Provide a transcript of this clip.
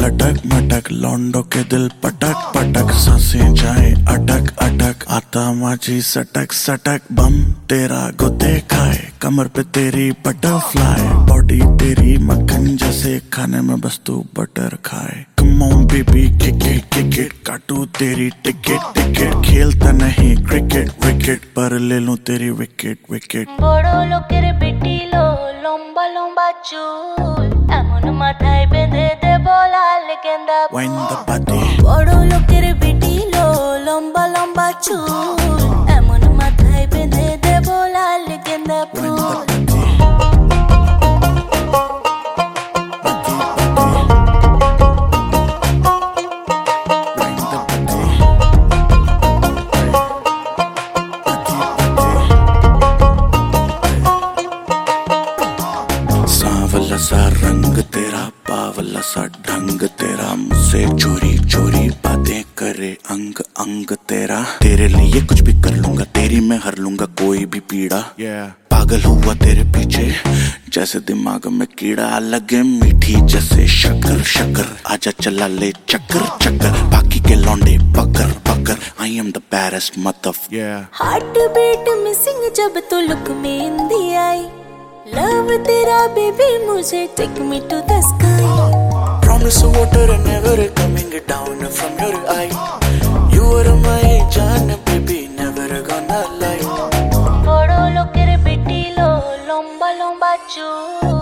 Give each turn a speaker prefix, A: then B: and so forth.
A: लटक मटक लौंडो के दिल पटक पटक सांसें जाए अटक अटक आता माझी सटक सटक बम तेरा गुद्दे खाए कमर पे तेरी बटरफ्लाई बॉडी तेरी मक्खन जैसे खाने में बस तू बटर खाए Come on baby kick it काटू तेरी टिकट टिकट खेलता नहीं क्रिकेट विकेट पर ले लूं तेरी विकेट विकेट
B: বড় লোকের পিটিলো লম্বা লম্বা চুল এমন মাথায় বেঁধে দেব লাল গেন্দা
A: Wind the body
B: বড় লোকের পিটিলো লম্বা লম্বা চুল এমন মাথায় বেঁধে দেব লাল গেন্দা ফুল
A: सांवला सा रंग तेरा बावला सा ढंग तेरा मुझसे चोरी चोरी बातें करे अंग अंग तेरा तेरे लिए कुछ भी कर लूंगा तेरी मैं हर लूंगा कोई भी पीड़ा पागल हुआ तेरे पीछे जैसे दिमाग में कीड़ा लगे मीठी जैसे शक्कर शक्कर आजा चला ले चक्कर चक्कर बाकी के लौंडे पकड़ पकड़ आई एम द बैरेस्ट मतलब
B: हार्ट बीट मिसिंग जब तो लुक में इंदी आई लव तेरा बेबी मुझे take me to the sky
A: Promise water and never coming down from your eye You are my jaan baby never gonna lie
B: বড় লোকের পিটিলো লম্বা লম্বা চুল